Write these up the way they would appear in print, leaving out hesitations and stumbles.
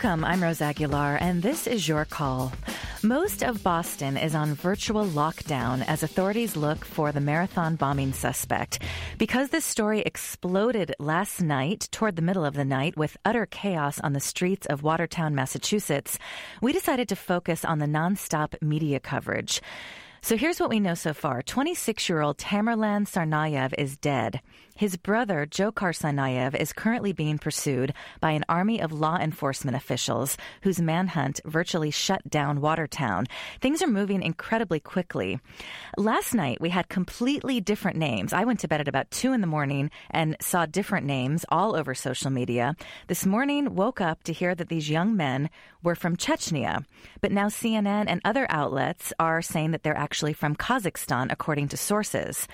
Welcome, I'm Rose Aguilar, and this is your call. Most of Boston is on virtual lockdown as authorities look for the marathon bombing suspect. Because this story exploded last night, toward the middle of the night, with utter chaos on the streets of Watertown, Massachusetts, we decided to focus on the nonstop media coverage. So here's what we know so far. 26-year-old Tamerlan Tsarnaev is dead. His brother, Dzhokhar Tsarnaev, is currently being pursued by an army of law enforcement officials whose manhunt virtually shut down Watertown. Things are moving incredibly quickly. Last night, we had completely different names. I went to bed at about 2 a.m. and saw different names all over social media. This morning, woke up to hear that these young men were from Chechnya. But now CNN and other outlets are saying that they're actually from Kazakhstan, according to sources.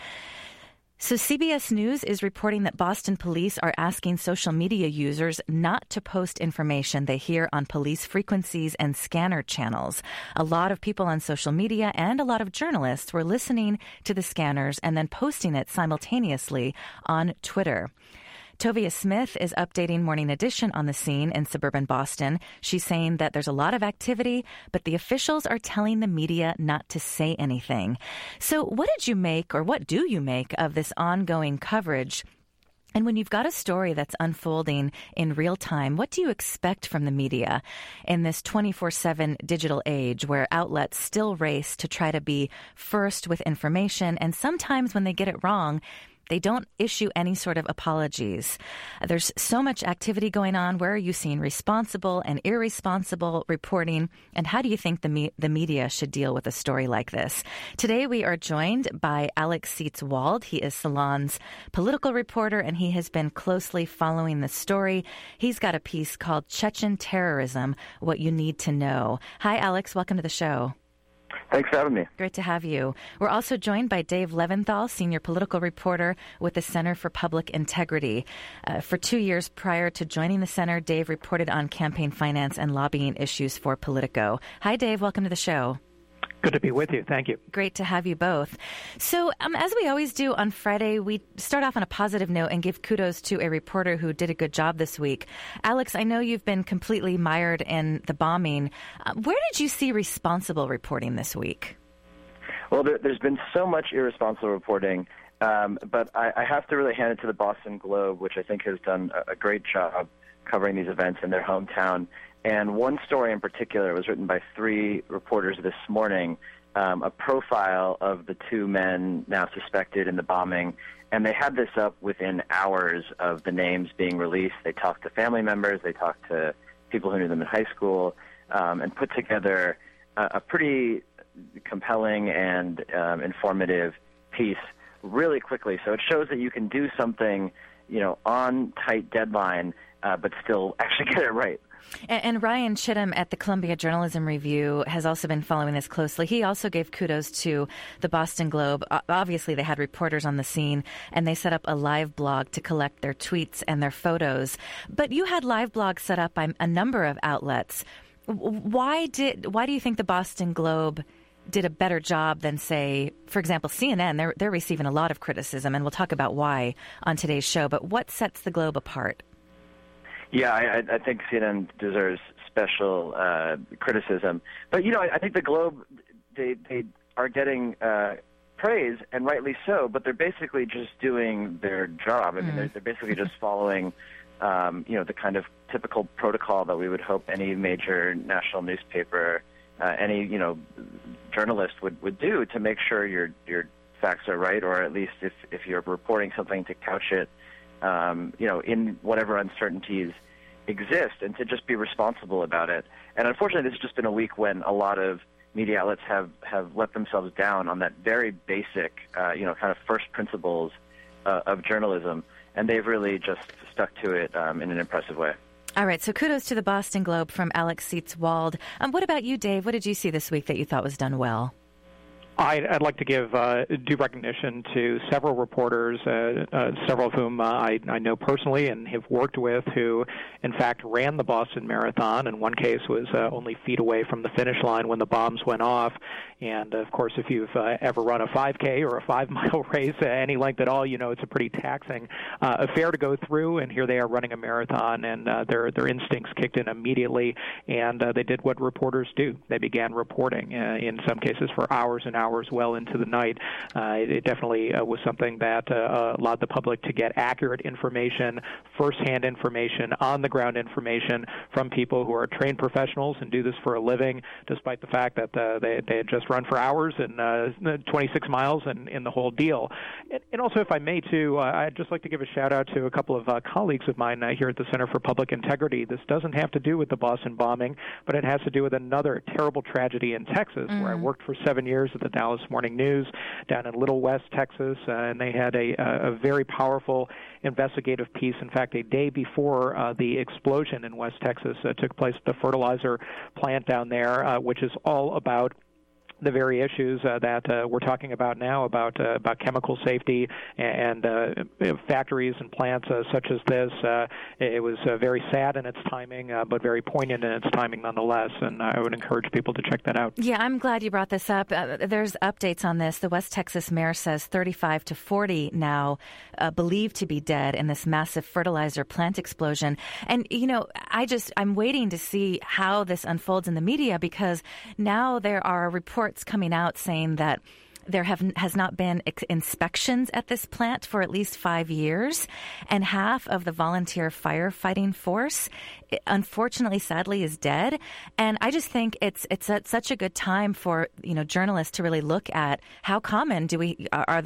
So CBS News is reporting that Boston police are asking social media users not to post information they hear on police frequencies and scanner channels. A lot of people on social media and a lot of journalists were listening to the scanners and then posting it simultaneously on Twitter. Tovia Smith is updating Morning Edition on the scene in suburban Boston. She's saying that there's a lot of activity, but the officials are telling the media not to say anything. So what did you make, or what do you make, of this ongoing coverage? And when you've got a story that's unfolding in real time, what do you expect from the media in this 24/7 digital age where outlets still race to try to be first with information, and sometimes when they get it wrong, they don't issue any sort of apologies? There's so much activity going on. Where are you seeing responsible and irresponsible reporting? And how do you think the media should deal with a story like this? Today, we are joined by Alex Seitz-Wald. He is Salon's political reporter, and he has been closely following the story. He's got a piece called Chechen Terrorism, What You Need to Know. Hi, Alex. Welcome to the show. Thanks for having me. Great to have you. We're also joined by Dave Leventhal, senior political reporter with the Center for Public Integrity. For 2 years prior to joining the center, Dave reported on campaign finance and lobbying issues for Politico. Hi, Dave. Welcome to the show. Good to be with you. Thank you. Great to have you both. So, as we always do on Friday, we start off on a positive note and give kudos to a reporter who did a good job this week. Alex, I know you've been completely mired in the bombing. Where did you see responsible reporting this week? Well, there's been so much irresponsible reporting, but I have to really hand it to the Boston Globe, which I think has done a great job covering these events in their hometown. And one story in particular was written by 3 reporters this morning, a profile of the 2 men now suspected in the bombing. And they had this up within hours of the names being released. They talked to family members. They talked to people who knew them in high school, and put together a pretty compelling and informative piece really quickly. So it shows that you can do something, on tight deadline, but still actually get it right. And Ryan Chittum at the Columbia Journalism Review has also been following this closely. He also gave kudos to the Boston Globe. Obviously, they had reporters on the scene, and they set up a live blog to collect their tweets and their photos. But you had live blogs set up by a number of outlets. Why do you think the Boston Globe did a better job than, say, for example, CNN? They're receiving a lot of criticism, and we'll talk about why on today's show. But what sets the Globe apart? Yeah, I think CNN deserves special criticism. But, I think the Globe, they are getting praise, and rightly so, but they're basically just doing their job. I mean, they're basically just following, the kind of typical protocol that we would hope any major national newspaper, any, journalist would do to make sure your facts are right, or at least if you're reporting something, to couch it in whatever uncertainties exist, and to just be responsible about it. And unfortunately, this has just been a week when a lot of media outlets have let themselves down on that very basic, kind of first principles of journalism, and they've really just stuck to it in an impressive way. All right, so kudos to the Boston Globe from Alex Seitz-Wald. What about you, Dave? What did you see this week that you thought was done well? I'd like to give due recognition to several reporters, several of whom I know personally and have worked with, who, in fact, ran the Boston Marathon. In one case, was only feet away from the finish line when the bombs went off. And, of course, if you've ever run a 5K or a 5-mile race, any length at all, you know it's a pretty taxing affair to go through. And here they are running a marathon, and their instincts kicked in immediately, and they did what reporters do. They began reporting, in some cases for hours and hours well into the night. It definitely was something that allowed the public to get accurate information, first-hand information, on-the-ground information from people who are trained professionals and do this for a living, despite the fact that they had just run for hours and 26 miles and the whole deal. And also, if I may, too, I'd just like to give a shout-out to a couple of colleagues of mine here at the Center for Public Integrity. This doesn't have to do with the Boston bombing, but it has to do with another terrible tragedy in Texas, where I worked for 7 years at the Dallas Morning News down in Little West, Texas, and they had a very powerful investigative piece. In fact, a day before the explosion in West Texas took place at the fertilizer plant down there, which is all about the very issues that we're talking about now, about chemical safety and factories and plants such as this. It was very sad in its timing, but very poignant in its timing nonetheless, and I would encourage people to check that out. Yeah, I'm glad you brought this up. There's updates on this. The West Texas mayor says 35 to 40 now believed to be dead in this massive fertilizer plant explosion. And, you know, I'm waiting to see how this unfolds in the media, because now there are reports coming out saying that there has not been inspections at this plant for at least 5 years, and half of the volunteer firefighting force, unfortunately, sadly, is dead. And I just think it's such a good time for journalists to really look at how common do we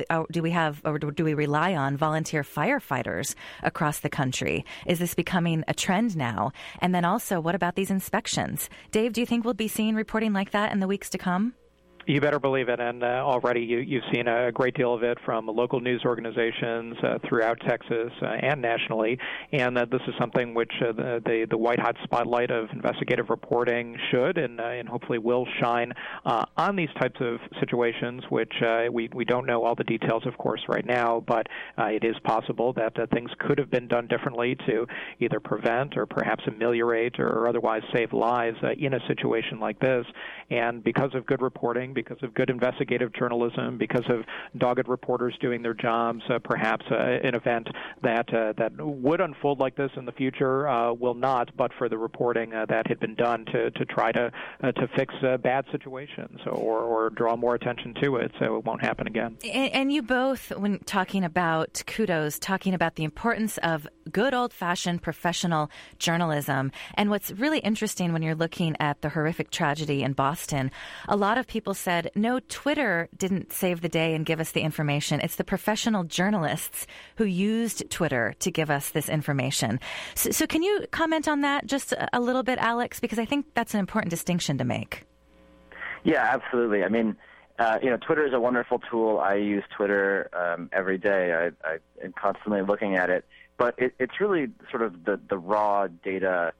rely on volunteer firefighters across the country? Is this becoming a trend now? And then also, what about these inspections? Dave, do you think we'll be seeing reporting like that in the weeks to come? You better believe it, and already you've seen a great deal of it from local news organizations throughout Texas and nationally, and this is something which the white-hot spotlight of investigative reporting should and hopefully will shine on these types of situations, which we don't know all the details, of course, right now, but it is possible that things could have been done differently to either prevent or perhaps ameliorate or otherwise save lives in a situation like this. And because of good reporting, because of good investigative journalism, because of dogged reporters doing their jobs, perhaps an event that would unfold like this in the future will not, but for the reporting that had been done to try to fix bad situations or draw more attention to it so it won't happen again. And you both, when talking about kudos, talking about the importance of good old-fashioned professional journalism. And what's really interesting when you're looking at the horrific tragedy in Boston, a lot of people said, no, Twitter didn't save the day and give us the information. It's the professional journalists who used Twitter to give us this information. So can you comment on that just a little bit, Alex? Because I think that's an important distinction to make. Yeah, absolutely. I mean, Twitter is a wonderful tool. I use Twitter every day. I am constantly looking at it. But it's really sort of the raw data.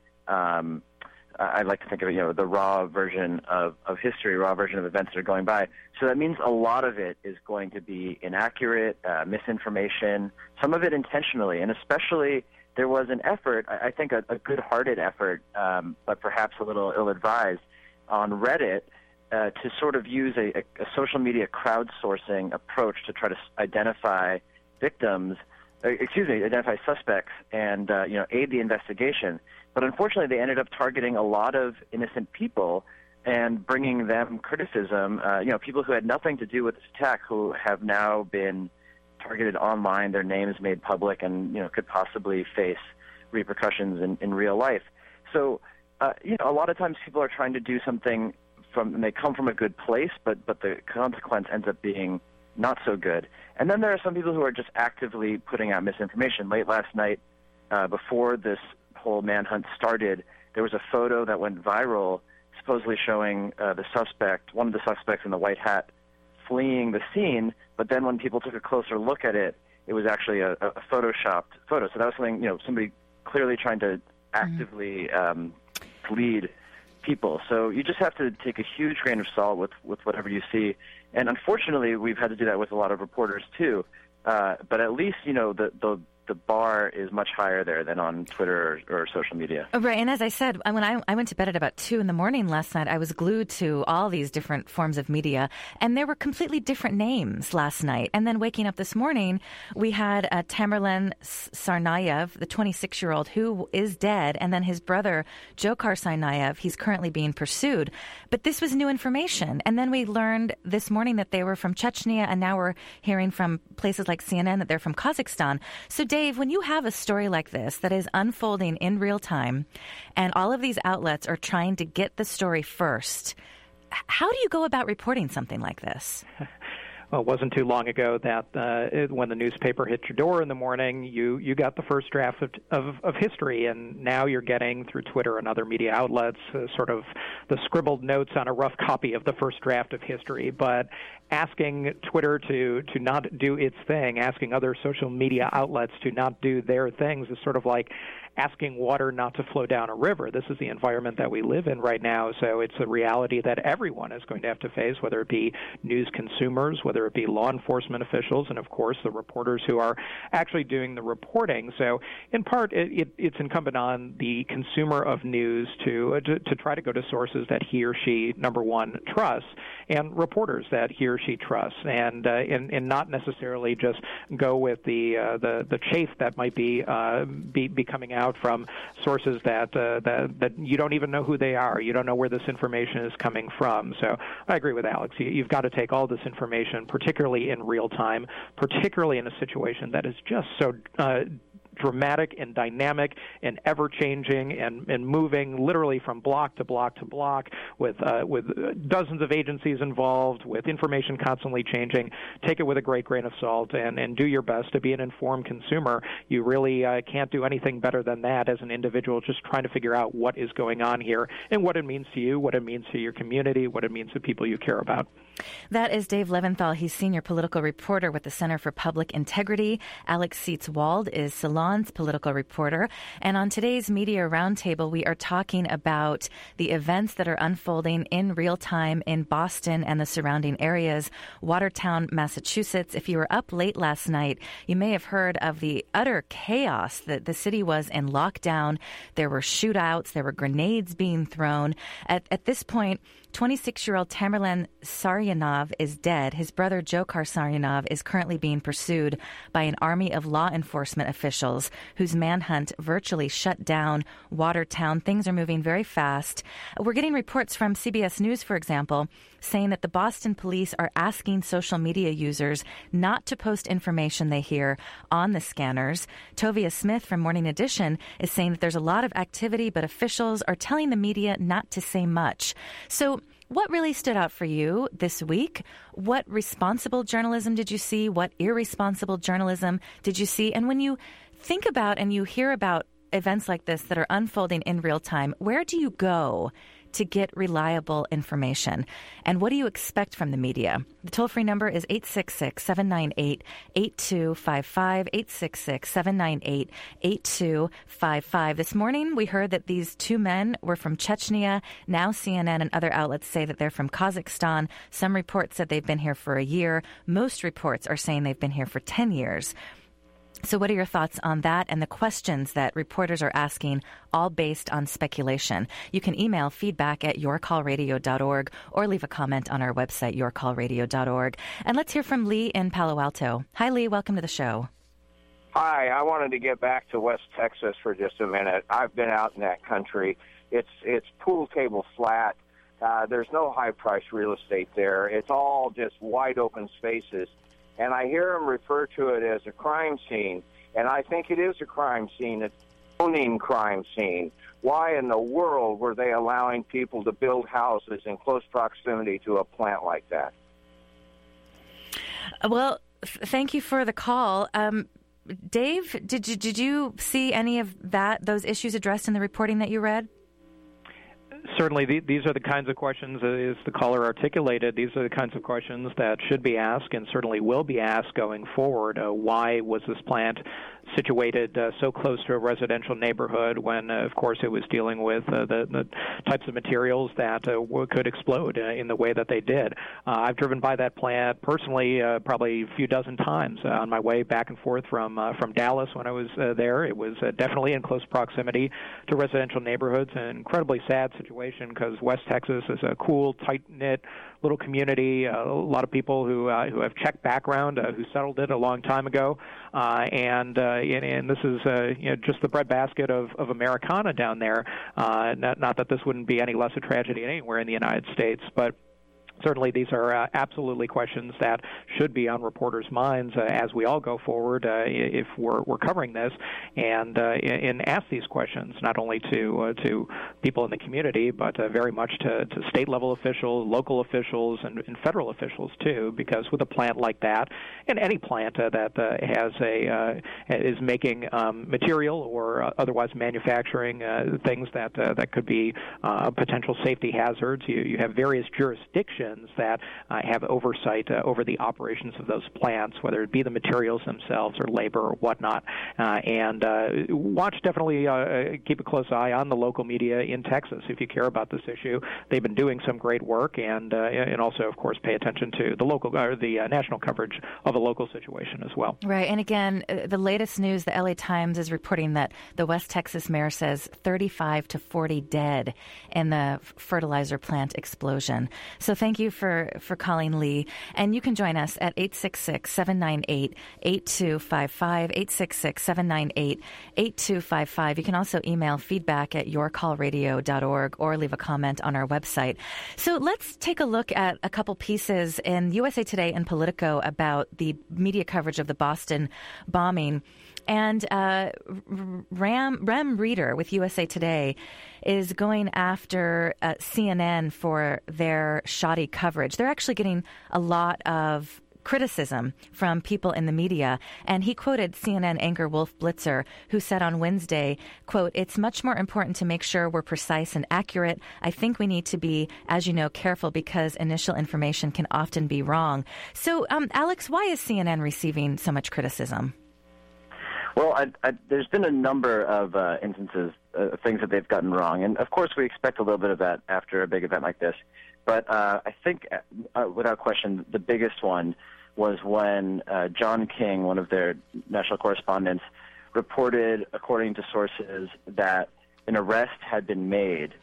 I like to think of it, the raw version of history, raw version of events that are going by. So that means a lot of it is going to be inaccurate, misinformation, some of it intentionally. And especially there was an effort, I think a good-hearted effort, but perhaps a little ill-advised, on Reddit to sort of use a social media crowdsourcing approach to try to identify identify suspects and aid the investigation. But unfortunately, they ended up targeting a lot of innocent people and bringing them criticism. People who had nothing to do with this attack, who have now been targeted online, their names made public, and could possibly face repercussions in real life. So, a lot of times people are trying to do something and they come from a good place, but the consequence ends up being not so good. And then there are some people who are just actively putting out misinformation. Late last night, before this whole manhunt started, there was a photo that went viral supposedly showing one of the suspects in the white hat, fleeing the scene. But then when people took a closer look at it, it was actually a photoshopped photo. So that was something, somebody clearly trying to actively lead people. So you just have to take a huge grain of salt with whatever you see. And unfortunately, we've had to do that with a lot of reporters too. But at least, the bar is much higher there than on Twitter or social media. Right, and as I said, when I went to bed at about 2 a.m. last night, I was glued to all these different forms of media, and there were completely different names last night. And then waking up this morning, we had Tamerlan Tsarnaev, the 26-year-old, who is dead, and then his brother, Dzhokhar Tsarnaev, he's currently being pursued. But this was new information. And then we learned this morning that they were from Chechnya, and now we're hearing from places like CNN that they're from Kazakhstan. So Dave, when you have a story like this that is unfolding in real time and all of these outlets are trying to get the story first, how do you go about reporting something like this? Well, it wasn't too long ago that when the newspaper hit your door in the morning, you got the first draft of history, and now you're getting, through Twitter and other media outlets, sort of the scribbled notes on a rough copy of the first draft of history. But asking Twitter to not do its thing, asking other social media outlets to not do their things is sort of like asking water not to flow down a river. This is the environment that we live in right now, so it's a reality that everyone is going to have to face, whether it be news consumers, whether it be law enforcement officials, and of course the reporters who are actually doing the reporting. So in part, it's incumbent on the consumer of news to try to go to sources that he or she, number one, trusts, and reporters that he or she trusts, and not necessarily just go with the chaff that might be coming out from sources that you don't even know who they are. You don't know where this information is coming from. So I agree with Alex. You've got to take all this information, particularly in real time, particularly in a situation that is just so dramatic and dynamic and ever-changing and moving literally from block to block to block with dozens of agencies involved, with information constantly changing. Take it with a great grain of salt and do your best to be an informed consumer. You really can't do anything better than that as an individual, just trying to figure out what is going on here and what it means to you, what it means to your community, what it means to people you care about. That is Dave Leventhal. He's senior political reporter with the Center for Public Integrity. Alex Seitz-Wald is Salon's political reporter. And on today's Media Roundtable, we are talking about the events that are unfolding in real time in Boston and the surrounding areas. Watertown, Massachusetts. If you were up late last night, you may have heard of the utter chaos that the city was in lockdown. There were shootouts. There were grenades being thrown. At this point, 26-year-old Tamerlan Tsarnaev is dead. His brother Dzhokhar Tsarnaev is currently being pursued by an army of law enforcement officials whose manhunt virtually shut down Watertown. Things are moving very fast. We're getting reports from CBS News, for example, saying that the Boston police are asking social media users not to post information they hear on the scanners. Tovia Smith from Morning Edition is saying that there's a lot of activity, but officials are telling the media not to say much. So what really stood out for you this week? What responsible journalism did you see? What irresponsible journalism did you see? And when you think about and you hear about events like this that are unfolding in real time, where do you go to get reliable information? And what do you expect from the media? The toll-free number is 866-798-8255, 866-798-8255. This morning, we heard that these two men were from Chechnya. Now CNN and other outlets say that they're from Kazakhstan. Some reports said they've been here for a year. Most reports are saying they've been here for 10 years. So what are your thoughts on that and the questions that reporters are asking, all based on speculation? You can email feedback@yourcallradio.org or leave a comment on our website, yourcallradio.org. And let's hear from Lee in Palo Alto. Hi, Lee. Welcome to the show. Hi. I wanted to get back to West Texas for just a minute. I've been out in that country. It's pool table flat. There's no high-priced real estate there. It's all just wide-open spaces. And I hear them refer to it as a crime scene, and I think it is a crime scene, a zoning crime scene. Why in the world were they allowing people to build houses in close proximity to a plant like that? Well, thank you for the call. Dave, did you see any of those issues addressed in the reporting that you read? Certainly, these are the kinds of questions, as the caller articulated, these are the kinds of questions that should be asked and certainly will be asked going forward. Why was this plant situated so close to a residential neighborhood when, of course, it was dealing with the types of materials that could explode in the way that they did. I've driven by that plant personally probably a few dozen times on my way back and forth from Dallas when I was there. It was definitely in close proximity to residential neighborhoods, an incredibly sad situation because West Texas is a cool, tight-knit little community, a lot of people who have Czech background who settled it a long time ago, and this is just the breadbasket of Americana down there. Not that this wouldn't be any less a tragedy anywhere in the United States, but certainly these are absolutely questions that should be on reporters' minds as we all go forward if we're covering this and ask these questions not only to people in the community but very much to state-level officials, local officials, and federal officials too, because with a plant like that, and any plant that is making material or otherwise manufacturing things that could be potential safety hazards, you have various jurisdictions that have oversight over the operations of those plants, whether it be the materials themselves or labor or whatnot. And definitely keep a close eye on the local media in Texas if you care about this issue. They've been doing some great work, and also, of course, pay attention to the local or the national coverage of a local situation as well. Right. And again, the latest news, the LA Times is reporting that the West Texas mayor says 35 to 40 dead in the fertilizer plant explosion. So thank you for calling, Lee. And you can join us at 866-798-8255, 866-798-8255. You can also email feedback@yourcallradio.org or leave a comment on our website. So let's take a look at a couple pieces in USA Today and Politico about the media coverage of the Boston bombing. And Rem Reeder with USA Today is going after CNN for their shoddy coverage. They're actually getting a lot of criticism from people in the media. And he quoted CNN anchor Wolf Blitzer, who said on Wednesday, quote, "It's much more important to make sure we're precise and accurate. I think we need to be, as you know, careful because initial information can often be wrong." So, Alex, why is CNN receiving so much criticism? Well, there's been a number of instances, things that they've gotten wrong. And, of course, we expect a little bit of that after a big event like this. But I think, without question, the biggest one was when John King, one of their national correspondents, reported, according to sources, that an arrest had been made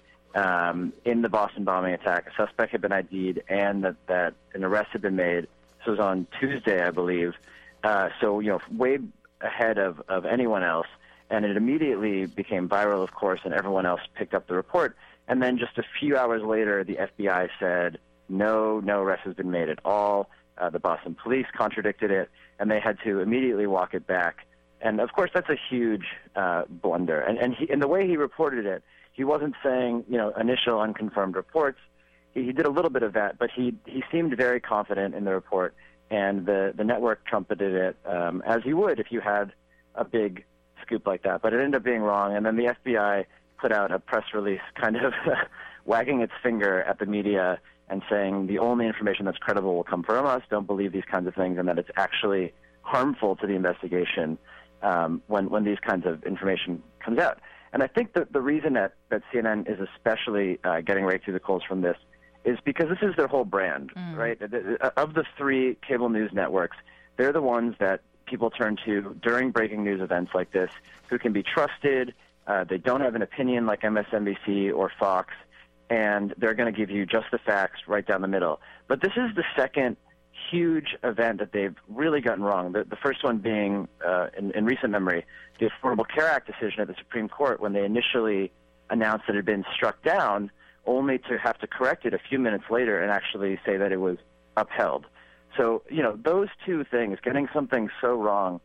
in the Boston bombing attack. A suspect had been ID'd, and that an arrest had been made. This was on Tuesday, I believe. So, way ahead of anyone else, and it immediately became viral, of course, and everyone else picked up the report. And then just a few hours later, the FBI said, no arrest has been made at all. The Boston police contradicted it, and they had to immediately walk it back. And, of course, that's a huge blunder. And the way he reported it, he wasn't saying, initial unconfirmed reports. He did a little bit of that, but he seemed very confident in the report. And the network trumpeted it as you would if you had a big scoop like that. But it ended up being wrong. And then the FBI put out a press release kind of wagging its finger at the media and saying the only information that's credible will come from us. Don't believe these kinds of things, and that it's actually harmful to the investigation when these kinds of information comes out. And I think that the reason that CNN is especially getting right through the coals from this is because this is their whole brand, right? Of the three cable news networks, they're the ones that people turn to during breaking news events like this, who can be trusted. They don't have an opinion like MSNBC or Fox, and they're going to give you just the facts right down the middle. But this is the second huge event that they've really gotten wrong. The first one being, in recent memory, the Affordable Care Act decision at the Supreme Court when they initially announced that it had been struck down, only to have to correct it a few minutes later and actually say that it was upheld. So, those two things, getting something so wrong,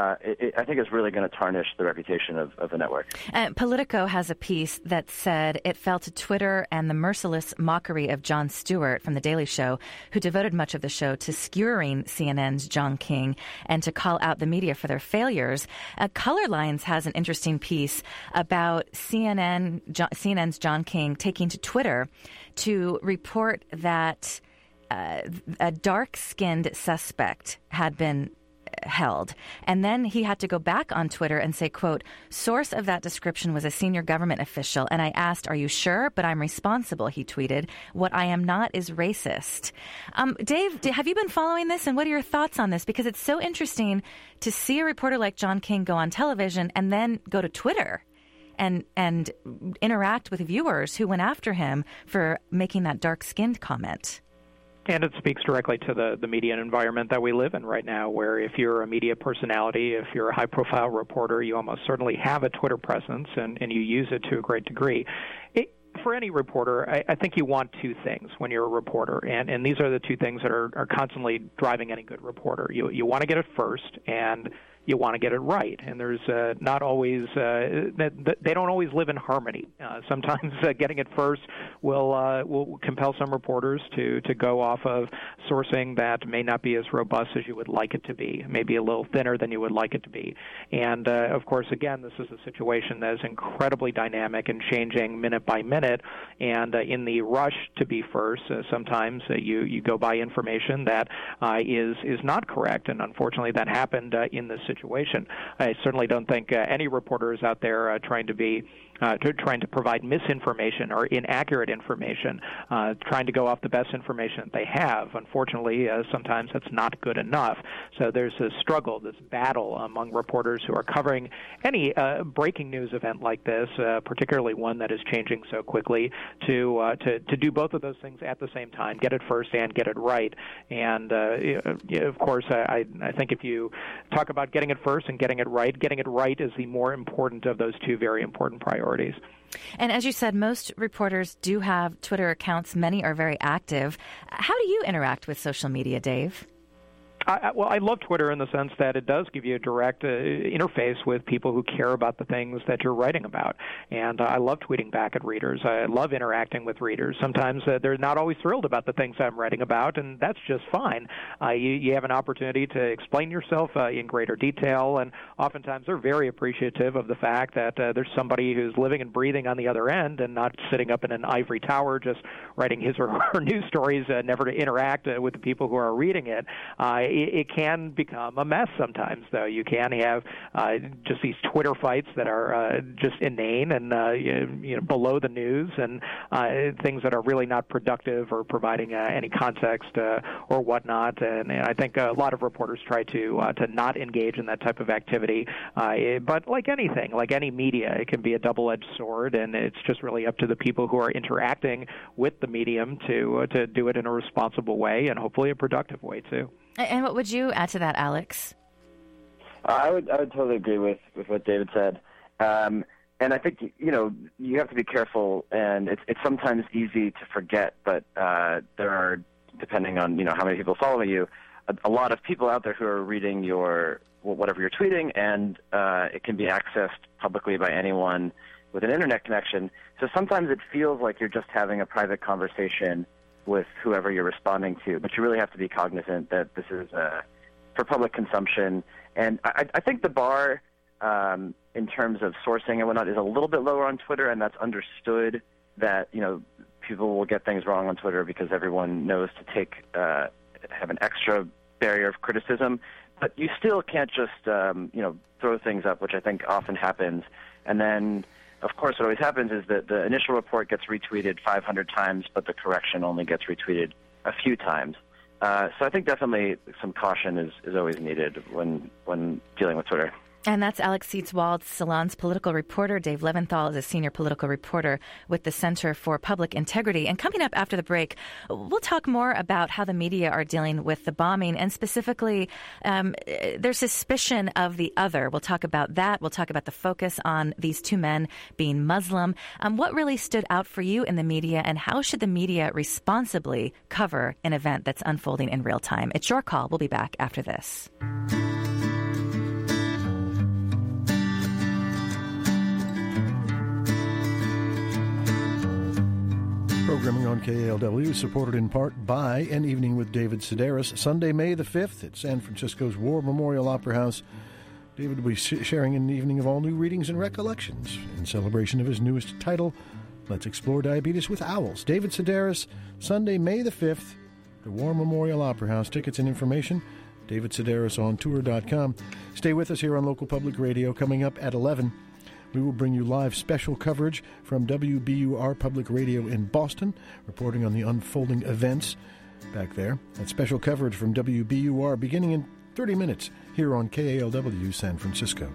I think is really going to tarnish the reputation of the network. Politico has a piece that said it fell to Twitter and the merciless mockery of Jon Stewart from The Daily Show, who devoted much of the show to skewering CNN's John King and to call out the media for their failures. Color Lines has an interesting piece about CNN's John King taking to Twitter to report that a dark-skinned suspect had been held. And then he had to go back on Twitter and say, quote, source of that description was a senior government official. And I asked, are you sure? But I'm responsible, he tweeted. What I am not is racist. Dave, have you been following this? And what are your thoughts on this? Because it's so interesting to see a reporter like John King go on television and then go to Twitter and interact with viewers who went after him for making that dark-skinned comment. And it speaks directly to the media environment that we live in right now, where if you're a media personality, if you're a high-profile reporter, you almost certainly have a Twitter presence, and you use it to a great degree. For any reporter, I think you want two things when you're a reporter, and these are the two things that are constantly driving any good reporter. You want to get it first, and you want to get it right, and there's not always they don't always live in harmony. Sometimes getting it first will compel some reporters to go off of sourcing that may not be as robust as you would like it to be, maybe a little thinner than you would like it to be. And of course, again, this is a situation that is incredibly dynamic and changing minute by minute. And in the rush to be first, sometimes you go by information that is not correct, and unfortunately, that happened in this situation. I certainly don't think any reporter is out there trying to provide misinformation or inaccurate information, trying to go off the best information that they have. Unfortunately, sometimes that's not good enough. So there's a struggle, this battle among reporters who are covering any breaking news event like this, particularly one that is changing so quickly, to do both of those things at the same time, get it first and get it right. And of course, I think if you talk about getting it first and getting it right is the more important of those two very important priorities. And as you said, most reporters do have Twitter accounts. Many are very active. How do you interact with social media, Dave? I love Twitter in the sense that it does give you a direct interface with people who care about the things that you're writing about. And I love tweeting back at readers. I love interacting with readers. Sometimes they're not always thrilled about the things I'm writing about, and that's just fine. You have an opportunity to explain yourself in greater detail, and oftentimes they're very appreciative of the fact that there's somebody who's living and breathing on the other end and not sitting up in an ivory tower just writing his or her news stories, never to interact with the people who are reading it. It can become a mess sometimes, though. You can have just these Twitter fights that are just inane and below the news, and things that are really not productive or providing any context or whatnot. And I think a lot of reporters try to not engage in that type of activity. But like anything, like any media, it can be a double-edged sword, and it's just really up to the people who are interacting with the medium to do it in a responsible way and hopefully a productive way too. And what would you add to that, Alex? I would totally agree with what David said. And I think, you have to be careful, and it's sometimes easy to forget, but there are, depending on, how many people follow you, a lot of people out there who are reading whatever you're tweeting, and it can be accessed publicly by anyone with an internet connection. So sometimes it feels like you're just having a private conversation with whoever you're responding to, but you really have to be cognizant that this is for public consumption. And I think the bar in terms of sourcing and whatnot is a little bit lower on Twitter, and that's understood that, people will get things wrong on Twitter because everyone knows to have an extra barrier of criticism. But you still can't just, throw things up, which I think often happens. And then, of course, what always happens is that the initial report gets retweeted 500 times, but the correction only gets retweeted a few times. So I think definitely some caution is always needed when dealing with Twitter. And that's Alex Seitz-Wald, Salon's political reporter. Dave Leventhal is a senior political reporter with the Center for Public Integrity. And coming up after the break, we'll talk more about how the media are dealing with the bombing and specifically their suspicion of the other. We'll talk about that. We'll talk about the focus on these two men being Muslim. What really stood out for you in the media, and how should the media responsibly cover an event that's unfolding in real time? It's your call. We'll be back after this. Programming on KALW is supported in part by An Evening with David Sedaris, Sunday, May the 5th at San Francisco's War Memorial Opera House. David will be sharing an evening of all new readings and recollections in celebration of his newest title, Let's Explore Diabetes with Owls. David Sedaris, Sunday, May the 5th, the War Memorial Opera House. Tickets and information David Sedaris on tour.com. Stay with us here on Local Public Radio. Coming up at 11, we will bring you live special coverage from WBUR Public Radio in Boston, reporting on the unfolding events back there. That special coverage from WBUR beginning in 30 minutes here on KALW San Francisco.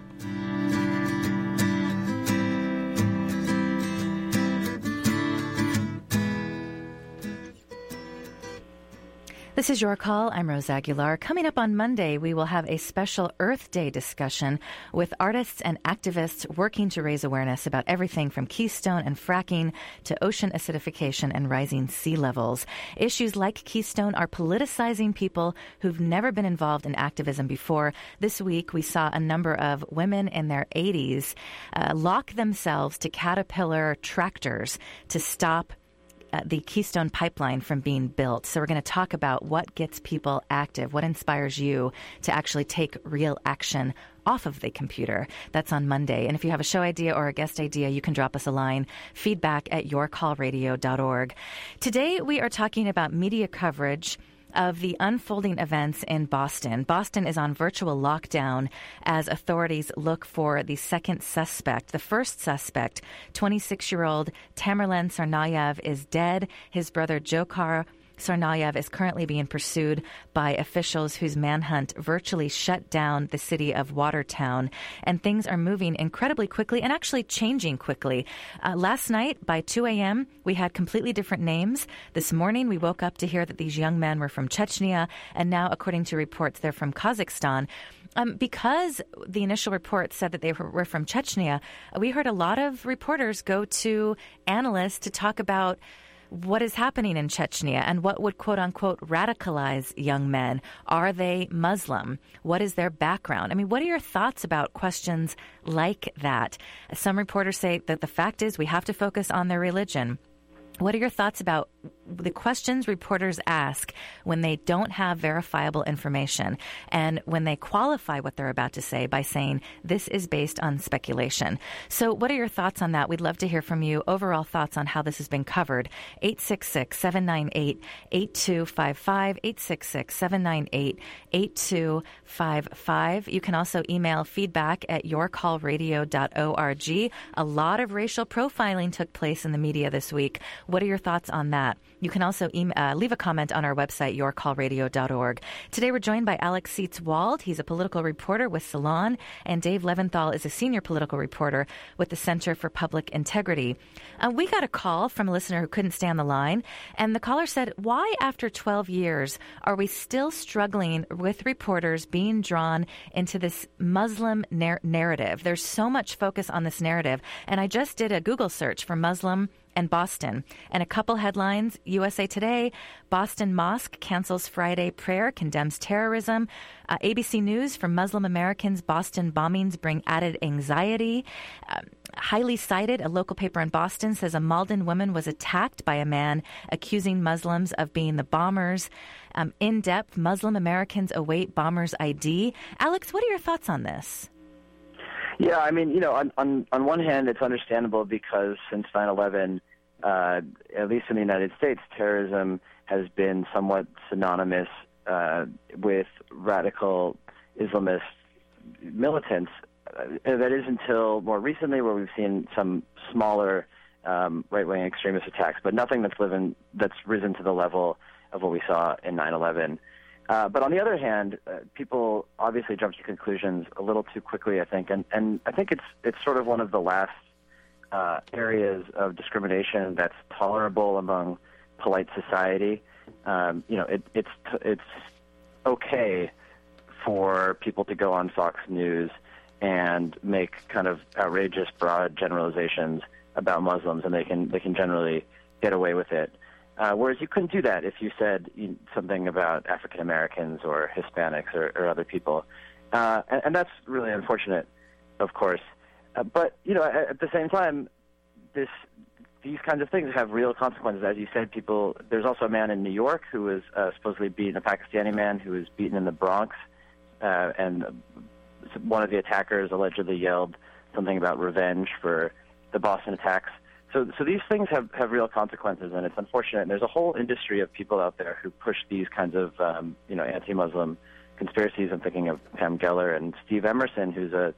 This is Your Call. I'm Rose Aguilar. Coming up on Monday, we will have a special Earth Day discussion with artists and activists working to raise awareness about everything from Keystone and fracking to ocean acidification and rising sea levels. Issues like Keystone are politicizing people who've never been involved in activism before. This week, we saw a number of women in their 80s lock themselves to Caterpillar tractors to stop the Keystone Pipeline from being built. So we're going to talk about what gets people active, what inspires you to actually take real action off of the computer. That's on Monday. And if you have a show idea or a guest idea, you can drop us a line, feedback@yourcallradio.org. Today, we are talking about media coverage of the unfolding events in Boston. Boston is on virtual lockdown as authorities look for the second suspect. The first suspect, 26-year-old Tamerlan Tsarnaev, is dead. His brother Dzhokhar Tsarnaev is currently being pursued by officials whose manhunt virtually shut down the city of Watertown. And things are moving incredibly quickly and actually changing quickly. Last night, by 2 a.m., we had completely different names. This morning, we woke up to hear that these young men were from Chechnya, and now, according to reports, they're from Kazakhstan. Because the initial report said that they were from Chechnya, we heard a lot of reporters go to analysts to talk about what is happening in Chechnya and what would, quote unquote, radicalize young men. Are they Muslim? What is their background? I mean, what are your thoughts about questions like that? Some reporters say that the fact is we have to focus on their religion. What are your thoughts about the questions reporters ask when they don't have verifiable information and when they qualify what they're about to say by saying this is based on speculation? So what are your thoughts on that? We'd love to hear from you. Overall thoughts on how this has been covered. 866-798-8255, 866-798-8255. You can also email feedback@yourcallradio.org. A lot of racial profiling took place in the media this week. What are your thoughts on that? You can also leave a comment on our website, yourcallradio.org. Today we're joined by Alex Seitz-Wald. He's a political reporter with Salon, and Dave Leventhal is a senior political reporter with the Center for Public Integrity. We got a call from a listener who couldn't stay on the line, and the caller said, why after 12 years are we still struggling with reporters being drawn into this Muslim narrative? There's so much focus on this narrative, and I just did a Google search for Muslim and Boston. And a couple headlines, USA Today, Boston Mosque cancels Friday prayer, condemns terrorism. ABC News, for Muslim Americans, Boston bombings bring added anxiety. Highly cited, a local paper in Boston says a Malden woman was attacked by a man accusing Muslims of being the bombers. In depth, Muslim Americans await bombers' ID. Alex, what are your thoughts on this? Yeah, I mean, on one hand, it's understandable because since 9/11, at least in the United States, terrorism has been somewhat synonymous with radical Islamist militants. That is until more recently, where we've seen some smaller right-wing extremist attacks, but nothing that's risen to the level of what we saw in 9/11. But on the other hand, people obviously jump to conclusions a little too quickly, I think, and I think it's sort of one of the last areas of discrimination that's tolerable among polite society. It's okay for people to go on Fox News and make kind of outrageous, broad generalizations about Muslims, and they can generally get away with it. Whereas you couldn't do that if you said something about African Americans or Hispanics or other people. And that's really unfortunate, of course. But, at the same time, these kinds of things have real consequences. As you said, there's also a man in New York who was supposedly beaten, a Pakistani man who was beaten in the Bronx, and one of the attackers allegedly yelled something about revenge for the Boston attacks. So these things have real consequences, and it's unfortunate. And there's a whole industry of people out there who push these kinds of, anti-Muslim conspiracies. I'm thinking of Pam Geller and Steve Emerson, who's a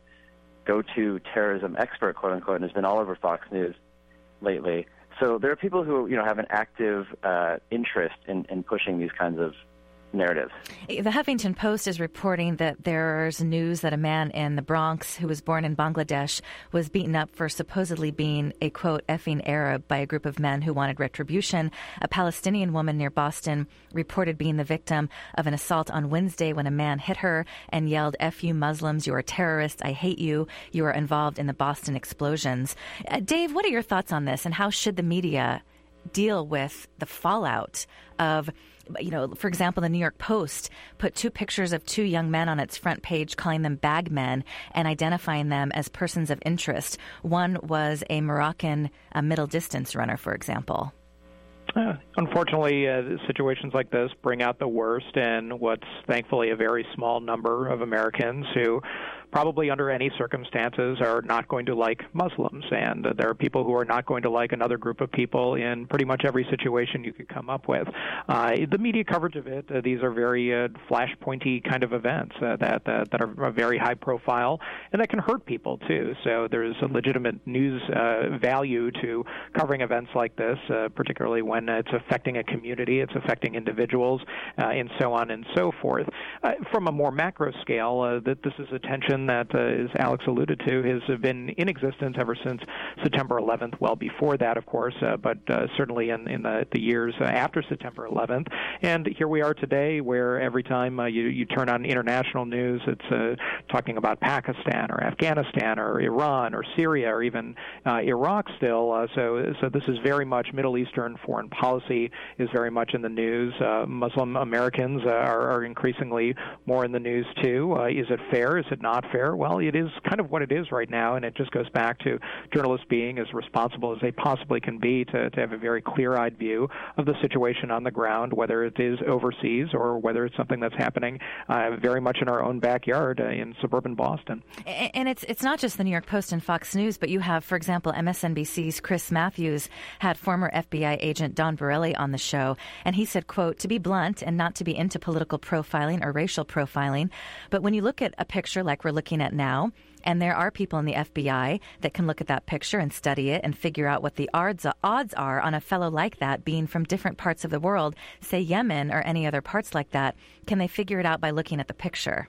go-to terrorism expert, quote unquote, and has been all over Fox News lately. So there are people who, have an active interest in pushing these kinds of narratives. The Huffington Post is reporting that there's news that a man in the Bronx who was born in Bangladesh was beaten up for supposedly being a, quote, effing Arab by a group of men who wanted retribution. A Palestinian woman near Boston reported being the victim of an assault on Wednesday when a man hit her and yelled, "F you Muslims, you're a terrorist, I hate you, you are involved in the Boston explosions." Dave, what are your thoughts on this, and how should the media deal with the fallout of, for example, the New York Post put 2 pictures of 2 young men on its front page, calling them bag men and identifying them as persons of interest. One was a Moroccan middle distance runner, for example. Unfortunately, situations like this bring out the worst in what's thankfully a very small number of Americans who probably under any circumstances are not going to like Muslims. And there are people who are not going to like another group of people in pretty much every situation you could come up with. The media coverage of it, these are very flash-pointy kind of events that are very high profile and that can hurt people too. So there's a legitimate news value to covering events like this, particularly when it's affecting a community, it's affecting individuals, and so on and so forth. From a more macro scale, that this is a tension that, as Alex alluded to, has been in existence ever since September 11th, well before that, of course, but certainly in the years after September 11th. And here we are today where every time you turn on international news, it's talking about Pakistan or Afghanistan or Iran or Syria or even Iraq still. So this is very much Middle Eastern foreign policy is very much in the news. Muslim Americans are increasingly more in the news, too. Is it fair? Is it not fair? Well, it is kind of what it is right now, and it just goes back to journalists being as responsible as they possibly can be to have a very clear-eyed view of the situation on the ground, whether it is overseas or whether it's something that's happening very much in our own backyard in suburban Boston. And it's not just the New York Post and Fox News, but you have, for example, MSNBC's Chris Matthews had former FBI agent Don Borelli on the show, and he said, quote, "To be blunt and not to be into political profiling or racial profiling, but when you look at a picture like we're looking at now, and there are people in the FBI that can look at that picture and study it and figure out what the odds are on a fellow like that being from different parts of the world, say Yemen or any other parts like that. Can they figure it out by looking at the picture?"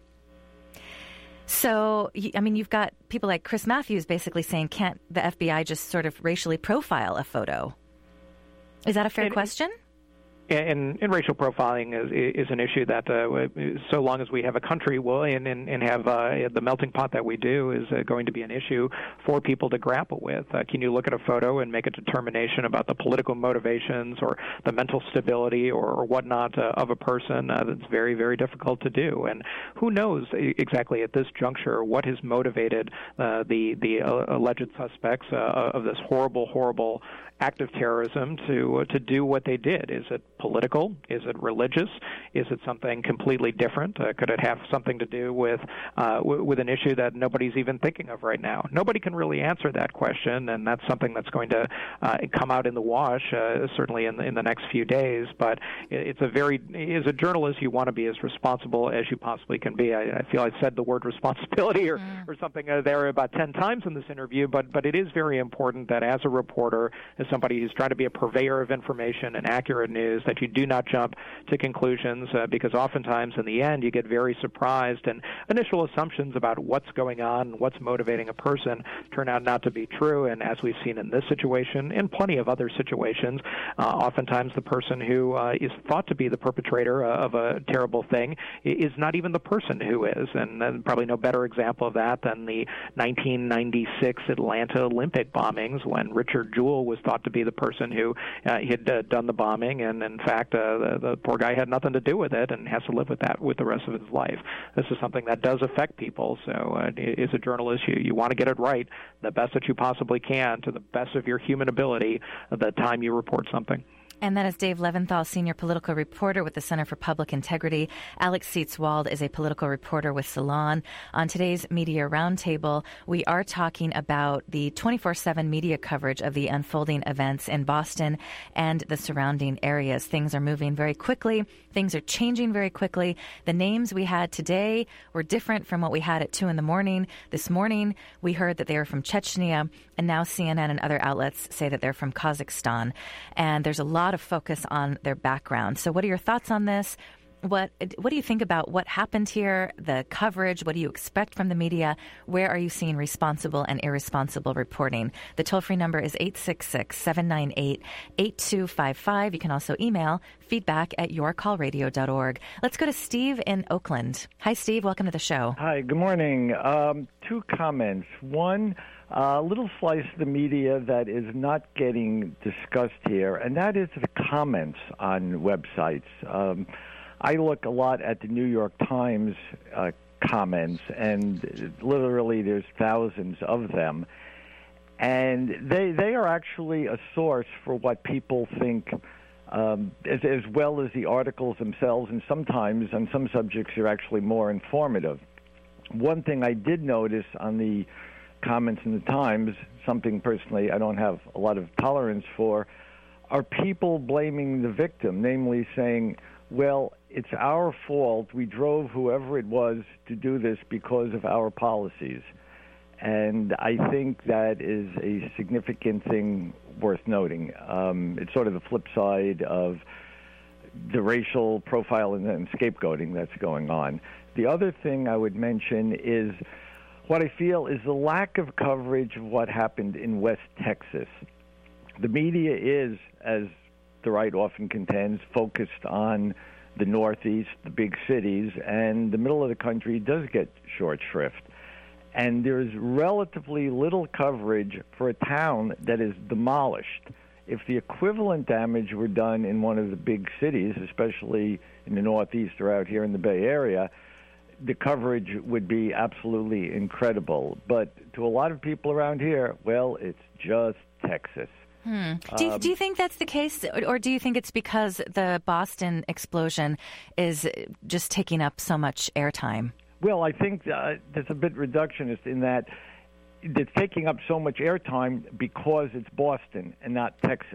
So, I mean, you've got people like Chris Matthews basically saying, can't the FBI just sort of racially profile a photo? Is that a fair question? And racial profiling is an issue that, so long as we have a country, and have the melting pot that we do, is going to be an issue for people to grapple with. Can you look at a photo and make a determination about the political motivations or the mental stability or whatnot of a person? That's very, very difficult to do. And who knows exactly at this juncture what has motivated the alleged suspects of this horrible act of terrorism to do what they did. Is it political? Is it religious? Is it something completely different? Could it have something to do with an issue that nobody's even thinking of right now? Nobody can really answer that question, and that's something that's going to come out in the wash, certainly in the next few days. But as a journalist, you want to be as responsible as you possibly can be. I feel I've said the word responsibility or something there about 10 times in this interview, but it is very important that as a reporter, as somebody who's trying to be a purveyor of information and accurate news, that you do not jump to conclusions because oftentimes in the end you get very surprised and initial assumptions about what's going on, what's motivating a person turn out not to be true. And as we've seen in this situation and plenty of other situations, oftentimes the person who is thought to be the perpetrator of a terrible thing is not even the person who is. And probably no better example of that than the 1996 Atlanta Olympic bombings when Richard Jewell was thought to be the person who had done the bombing, and in fact the poor guy had nothing to do with it and has to live with that with the rest of his life. This is something that does affect people, so as a journalist you want to get it right the best that you possibly can to the best of your human ability the time you report something. And that is Dave Leventhal, senior political reporter with the Center for Public Integrity. Alex Seatswald is a political reporter with Salon. On today's Media Roundtable, we are talking about the 24/7 media coverage of the unfolding events in Boston and the surrounding areas. Things are moving very quickly. Things are changing very quickly. The names we had today were different from what we had at 2 a.m. This morning, we heard that they were from Chechnya, and now CNN and other outlets say that they're from Kazakhstan. And there's a lot of focus on their background. So what are your thoughts on this? What do you think about what happened here, the coverage? What do you expect from the media? Where are you seeing responsible and irresponsible reporting? The toll-free number is 866-798-8255. You can also email feedback@yourcallradio.org. Let's go to Steve in Oakland. Hi, Steve. Welcome to the show. Hi, good morning. 2 comments. One, a little slice of the media that is not getting discussed here, and that is the comments on websites. I look a lot at the New York Times comments, and literally there's thousands of them. And they are actually a source for what people think, as well as the articles themselves, and sometimes on some subjects they're actually more informative. One thing I did notice on the comments in the Times, something personally I don't have a lot of tolerance for, are people blaming the victim, namely saying, well, it's our fault. We drove whoever it was to do this because of our policies. And I think that is a significant thing worth noting. It's sort of the flip side of the racial profiling and scapegoating that's going on. The other thing I would mention is what I feel is the lack of coverage of what happened in West Texas. The media is, as the right often contends, focused on the Northeast, the big cities, and the middle of the country does get short shrift. And there's relatively little coverage for a town that is demolished. If the equivalent damage were done in one of the big cities, especially in the Northeast or out here in the Bay Area, the coverage would be absolutely incredible. But to a lot of people around here, well, it's just Texas. Do you think that's the case, or do you think it's because the Boston explosion is just taking up so much airtime? Well, I think that's a bit reductionist in that it's taking up so much airtime because it's Boston and not Texas.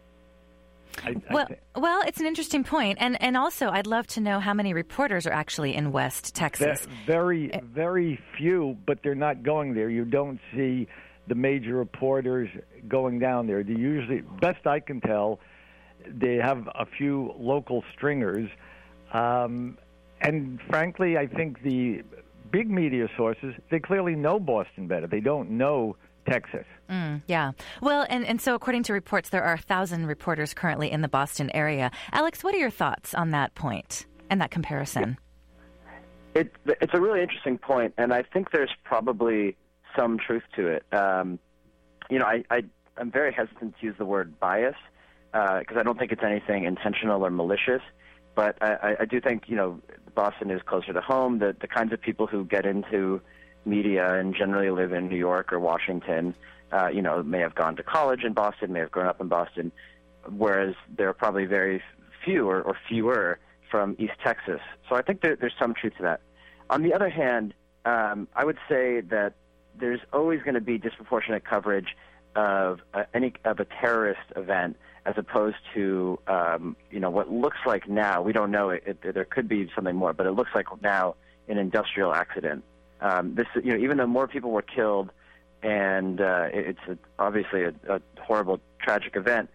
Well, it's an interesting point, and also I'd love to know how many reporters are actually in West Texas. Very, very few, but they're not going there. You don't see the major reporters going down there. They usually, best I can tell, they have a few local stringers. And frankly, I think the big media sources, they clearly know Boston better. They don't know Texas. Yeah. Well, and so according to reports, there are 1,000 reporters currently in the Boston area. Alex, what are your thoughts on that point and that comparison? It's a really interesting point, and I think there's probably some truth to it. I'm very hesitant to use the word bias because I don't think it's anything intentional or malicious. But I do think, Boston is closer to home. The kinds of people who get into media and generally live in New York or Washington, may have gone to college in Boston, may have grown up in Boston, whereas there are probably very few or fewer from East Texas. So I think there's some truth to that. On the other hand, I would say that there's always going to be disproportionate coverage of a terrorist event as opposed to what looks like now. We don't know there could be something more, but it looks like now an industrial accident. Even though more people were killed, and it's obviously a horrible, tragic event,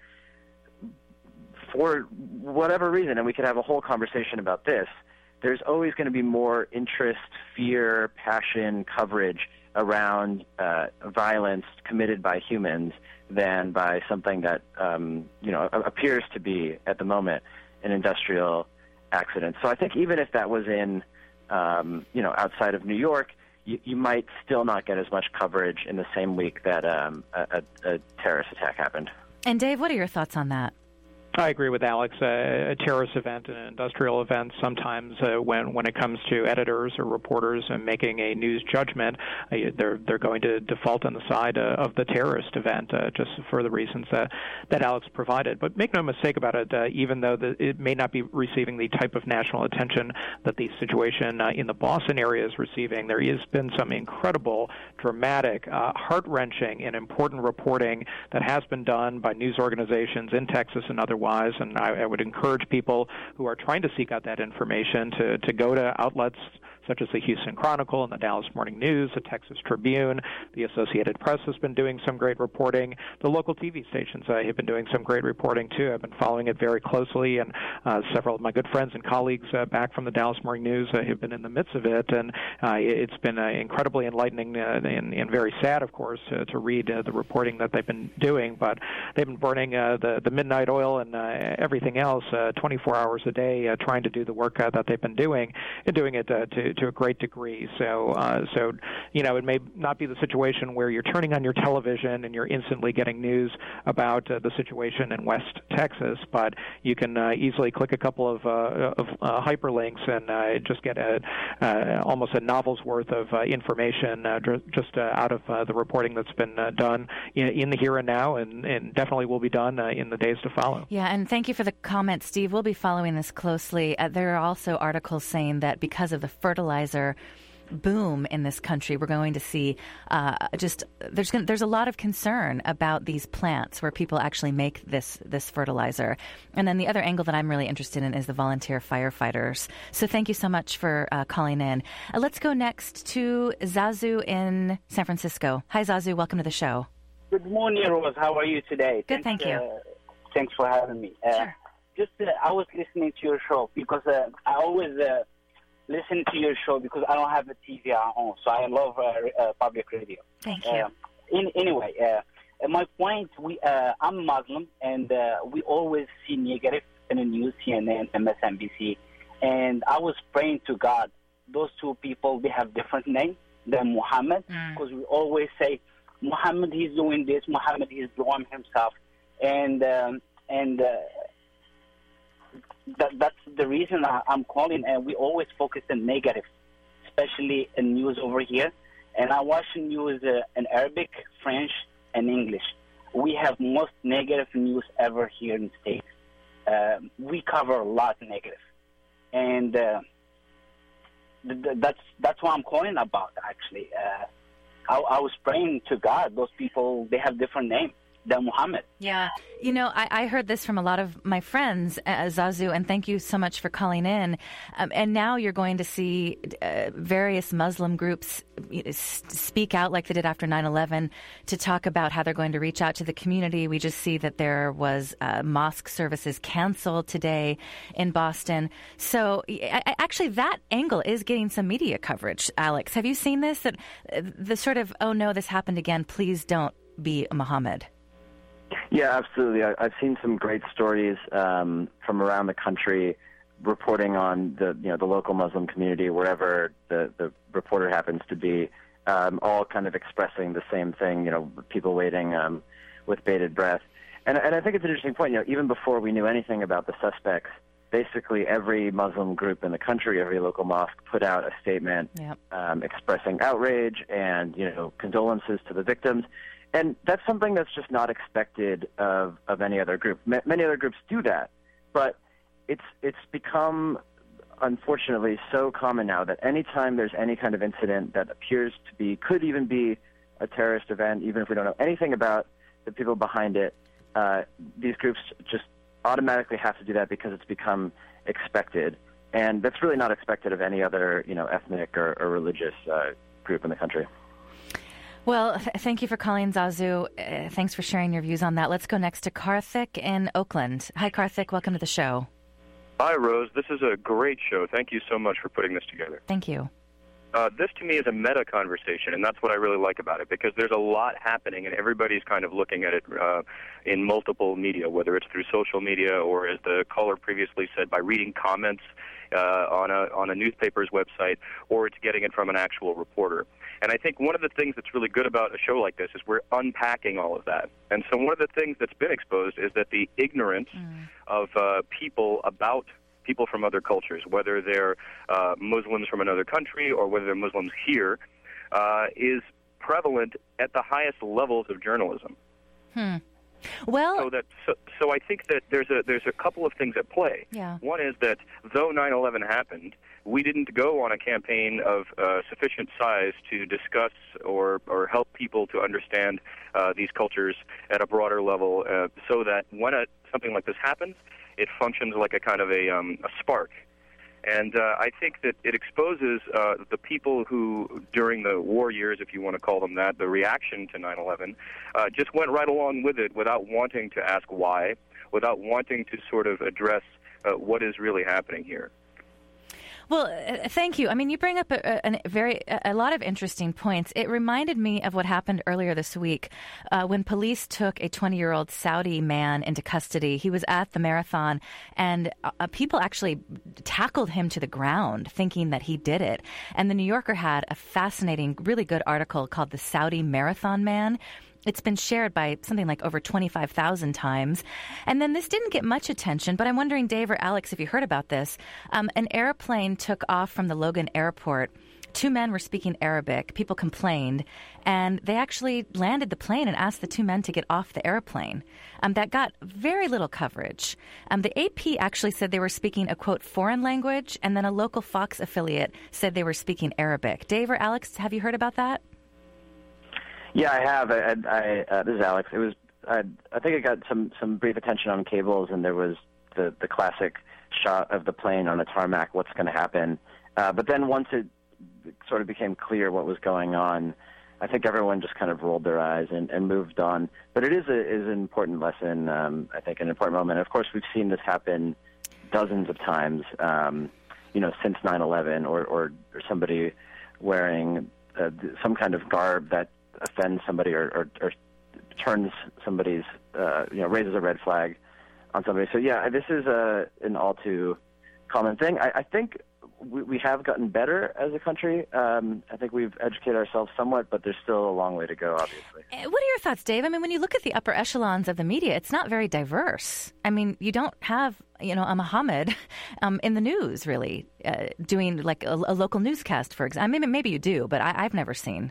for whatever reason, and we could have a whole conversation about this, there's always going to be more interest, fear, passion, coverage around violence committed by humans than by something that appears to be at the moment an industrial accident. So I think even if that was in outside of New York, you might still not get as much coverage in the same week that a terrorist attack happened. And Dave, what are your thoughts on that? I agree with Alex. A terrorist event, an industrial event, sometimes when it comes to editors or reporters and making a news judgment, they're going to default on the side of the terrorist event, just for the reasons that Alex provided. But make no mistake about it, even though it may not be receiving the type of national attention that the situation in the Boston area is receiving, there has been some incredible, dramatic, heart-wrenching, and important reporting that has been done by news organizations in Texas and otherwise. And I would encourage people who are trying to seek out that information to go to outlets such as the Houston Chronicle and the Dallas Morning News, the Texas Tribune. The Associated Press has been doing some great reporting. The local TV stations have been doing some great reporting, too. I've been following it very closely, and several of my good friends and colleagues back from the Dallas Morning News have been in the midst of it, and it's been incredibly enlightening and very sad, of course, to read the reporting that they've been doing, but they've been burning the midnight oil and everything else 24 hours a day trying to do the work that they've been doing, and doing it to a great degree. So it may not be the situation where you're turning on your television and you're instantly getting news about the situation in West Texas, but you can easily click a couple of hyperlinks and just get almost a novel's worth of information just out of the reporting that's been done in the here and now, and definitely will be done in the days to follow. Yeah, and thank you for the comment, Steve. We'll be following this closely. There are also articles saying that because of the fertilizer boom in this country, we're going to see there's a lot of concern about these plants where people actually make this fertilizer. And then the other angle that I'm really interested in is the volunteer firefighters. So thank you so much for calling in. Let's go next to Zazu in San Francisco. Hi, Zazu. Welcome to the show. Good morning, Rose. How are you today? Good, thank you. Thanks for having me. Sure. I was listening to your show because I always listen to your show because I don't have a TV at home, so I love public radio. Thank you. Anyway, my point, I'm Muslim, and we always see negative in the news, CNN, MSNBC, and I was praying to God. Those two people, they have different names than Muhammad, because we always say, Muhammad, he's doing this, Muhammad, he's doing himself, and that's the reason I'm calling, and we always focus on negative, especially in news over here. And I watch news in Arabic, French, and English. We have most negative news ever here in the States. We cover a lot of negative. And that's what I'm calling about, actually. I was praying to God. Those people, they have different names than Muhammad. Yeah. You know, I heard this from a lot of my friends, Zazu, and thank you so much for calling in. And now you're going to see various Muslim groups speak out like they did after 9/11 to talk about how they're going to reach out to the community. We just see that there was mosque services canceled today in Boston. So actually that angle is getting some media coverage, Alex. Have you seen this? That the sort of, oh no, this happened again, please don't be Muhammad. Yeah, absolutely. I've seen some great stories from around the country reporting on the local Muslim community, wherever the reporter happens to be, all kind of expressing the same thing, people waiting with bated breath. And I think it's an interesting point. Even before we knew anything about the suspects, basically every Muslim group in the country, every local mosque put out a statement expressing outrage and, condolences to the victims. And that's something that's just not expected of any other group. Many other groups do that, but it's become, unfortunately, so common now that anytime there's any kind of incident that appears to be, could even be a terrorist event, even if we don't know anything about the people behind it, these groups just automatically have to do that because it's become expected. And that's really not expected of any other, ethnic or religious group in the country. Well, thank you for calling, Zazu. Thanks for sharing your views on that. Let's go next to Karthik in Oakland. Hi, Karthik. Welcome to the show. Hi, Rose. This is a great show. Thank you so much for putting this together. Thank you. This to me is a meta conversation, and that's what I really like about it, because there's a lot happening, and everybody's kind of looking at it in multiple media, whether it's through social media or, as the caller previously said, by reading comments on a newspaper's website, or it's getting it from an actual reporter. And I think one of the things that's really good about a show like this is we're unpacking all of that. And so one of the things that's been exposed is that the ignorance of people about people from other cultures, whether they're Muslims from another country or whether they're Muslims here, is prevalent at the highest levels of journalism. Well, so I think that there's a couple of things at play. Yeah. One is that though 9/11 happened, we didn't go on a campaign of sufficient size to discuss or help people to understand these cultures at a broader level, so that when something like this happens, it functions like a kind of a spark. And I think that it exposes the people who, during the war years, if you want to call them that, the reaction to 9/11, just went right along with it without wanting to ask why, without wanting to sort of address what is really happening here. Well, thank you. I mean, you bring up a lot of interesting points. It reminded me of what happened earlier this week when police took a 20-year-old Saudi man into custody. He was at the marathon, and people actually tackled him to the ground, thinking that he did it. And the New Yorker had a fascinating, really good article called "The Saudi Marathon Man." It's been shared by something like over 25,000 times. And then this didn't get much attention, but I'm wondering, Dave or Alex, if you heard about this. An airplane took off from the Logan airport. 2 men were speaking Arabic. People complained, and they actually landed the plane and asked the 2 men to get off the airplane. That got very little coverage. The AP actually said they were speaking a, quote, foreign language, and then a local Fox affiliate said they were speaking Arabic. Dave or Alex, have you heard about that? Yeah, I have. This is Alex. It was. I think it got some brief attention on cables, and there was the classic shot of the plane on the tarmac. What's going to happen? But then once it sort of became clear what was going on, I think everyone just kind of rolled their eyes and moved on. But it is an important lesson. I think an important moment. Of course, we've seen this happen dozens of times. Since 9/11, or somebody wearing some kind of garb that offends somebody or turns somebody's, raises a red flag on somebody. So, yeah, this is an all too common thing. I think we have gotten better as a country. I think we've educated ourselves somewhat, but there's still a long way to go, obviously. What are your thoughts, Dave? I mean, when you look at the upper echelons of the media, it's not very diverse. I mean, you don't have, a Muhammad in the news, really, doing like a local newscast, for example. I mean, maybe you do, but I've never seen.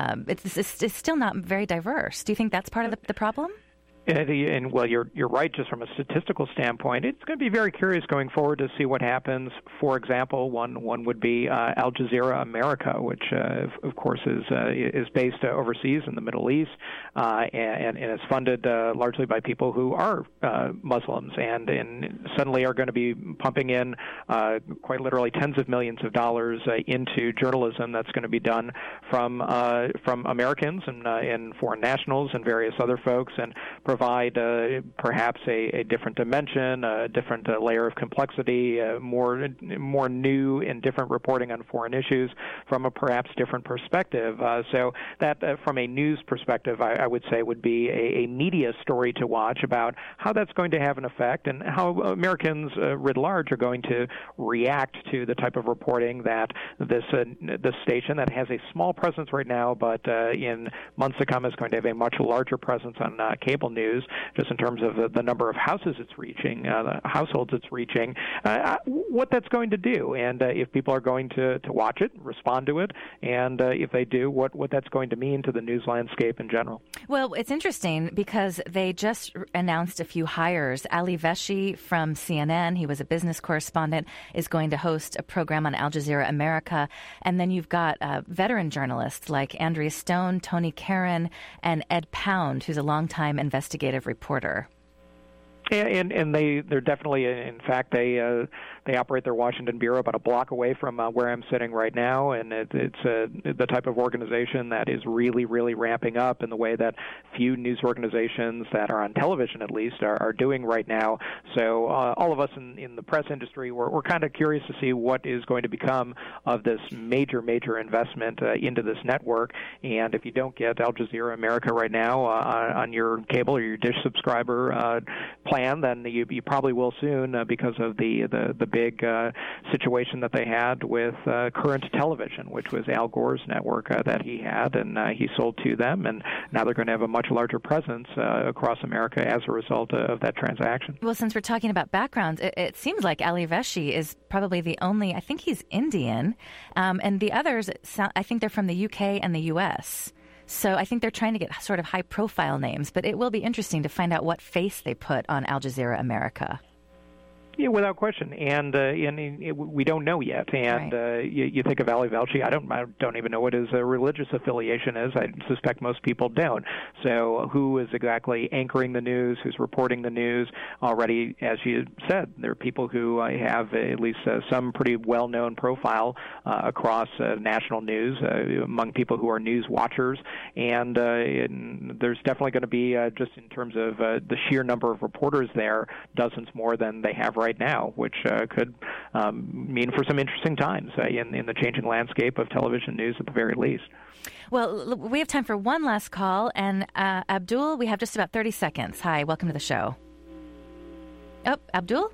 It's still not very diverse. Do you think that's part of the problem? And well, you're right. Just from a statistical standpoint, it's going to be very curious going forward to see what happens. For example, one would be Al Jazeera America, which of course is based overseas in the Middle East, and is funded largely by people who are Muslims, and suddenly are going to be pumping in quite literally tens of millions of dollars into journalism that's going to be done from Americans and foreign nationals and various other folks, and provide perhaps a different dimension, a different layer of complexity, more new and different reporting on foreign issues from a perhaps different perspective. So that, from a news perspective, I would say would be a media story to watch about how that's going to have an effect and how Americans writ large are going to react to the type of reporting that this station that has a small presence right now, but in months to come is going to have a much larger presence on cable news, just in terms of the number of houses it's reaching, the households it's reaching, what that's going to do, and if people are going to watch it, respond to it, and if they do, what that's going to mean to the news landscape in general. Well, it's interesting because they just announced a few hires. Ali Veshi from CNN, he was a business correspondent, is going to host a program on Al Jazeera America, and then you've got veteran journalists like Andrea Stone, Tony Caron, and Ed Pound, who's a longtime investigative reporter. And they're definitely, in fact, they operate their Washington bureau about a block away from where I'm sitting right now, and it's the type of organization that is really, really ramping up in the way that few news organizations that are on television, at least, are doing right now. So all of us in the press industry, we're kind of curious to see what is going to become of this major, major investment into this network. And if you don't get Al Jazeera America right now on your cable or your dish subscriber plan, then you probably will soon because of the big situation that they had with Current Television, which was Al Gore's network that he had, and he sold to them, and now they're going to have a much larger presence across America as a result of that transaction. Well, since we're talking about backgrounds, it seems like Ali Velshi is probably the only, I think he's Indian, and the others, I think they're from the UK and the US. So I think they're trying to get sort of high-profile names, but it will be interesting to find out what face they put on Al Jazeera America. Yeah, without question, and we don't know yet. And right. You think of Ali Velshi, I don't even know what his religious affiliation is. I suspect most people don't. So who is exactly anchoring the news? Who's reporting the news? Already, as you said, there are people who have at least some pretty well-known profile across national news among people who are news watchers, and there's definitely going to be just in terms of the sheer number of reporters there, dozens more than they have right now, which could mean for some interesting times in the changing landscape of television news at the very least. Well, we have time for one last call, and Abdul, we have just about 30 seconds. Hi, welcome to the show. Oh, Abdul?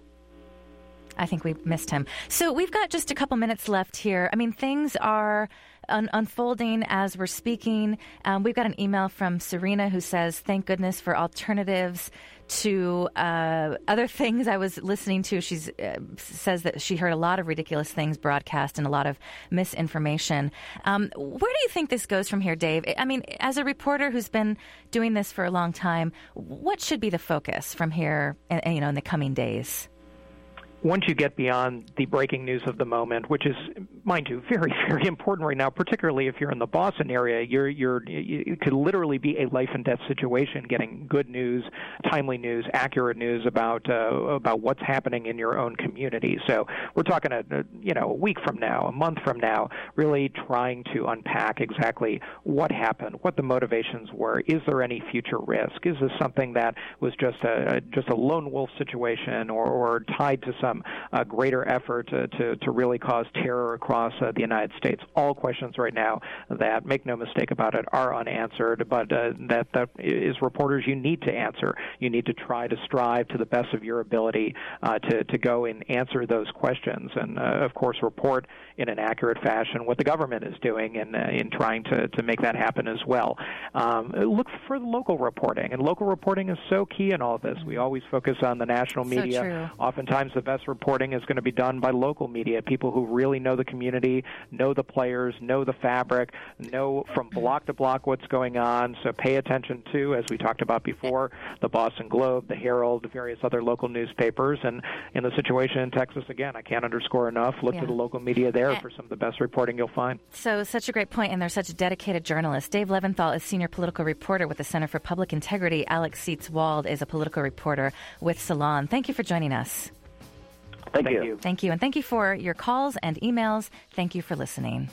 I think we missed him. So we've got just a couple minutes left here. I mean, things are unfolding as we're speaking. We've got an email from Serena who says, thank goodness for alternatives to other things I was listening to. She says that she heard a lot of ridiculous things broadcast and a lot of misinformation. Where do you think this goes from here, Dave? I mean, as a reporter who's been doing this for a long time, what should be the focus from here, in the coming days? Once you get beyond the breaking news of the moment, which is, mind you, very, very important right now, particularly if you're in the Boston area, it could literally be a life and death situation, getting good news, timely news, accurate news about what's happening in your own community. So we're talking a week from now, a month from now, really trying to unpack exactly what happened, what the motivations were. Is there any future risk? Is this something that was just a lone wolf situation or tied to some greater effort to really cause terror across the United States? All questions right now that, make no mistake about it, are unanswered, but that is reporters you need to answer. You need to try to strive to the best of your ability to go and answer those questions and, of course, report in an accurate fashion what the government is doing in trying to make that happen as well. Look for local reporting, and local reporting is so key in all of this. We always focus on the national media. So true. Oftentimes the best reporting is going to be done by local media, people who really know the community, know the players, know the fabric, know from block to block what's going on. So pay attention to, as we talked about before, the Boston Globe, the Herald, the various other local newspapers. And in the situation in Texas, again, I can't underscore enough, look to the local media there for some of the best reporting you'll find. So such a great point, and they're such dedicated journalists. Dave Leventhal is senior political reporter with the Center for Public Integrity. Alex Seitz-Wald is a political reporter with Salon. Thank you for joining us. Thank you. Thank you. And thank you for your calls and emails. Thank you for listening.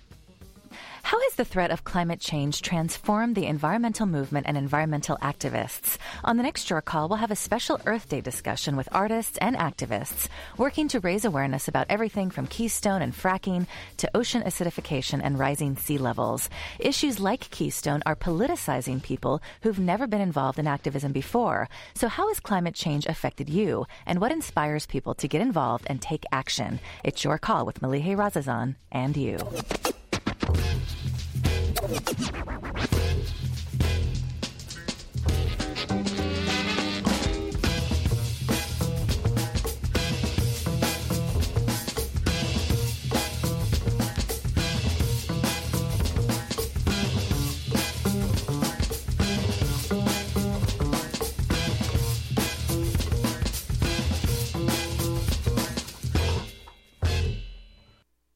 How has the threat of climate change transformed the environmental movement and environmental activists? On the next Your Call, we'll have a special Earth Day discussion with artists and activists working to raise awareness about everything from Keystone and fracking to ocean acidification and rising sea levels. Issues like Keystone are politicizing people who've never been involved in activism before. So how has climate change affected you? And what inspires people to get involved and take action? It's Your Call with Malihe Razazan and you.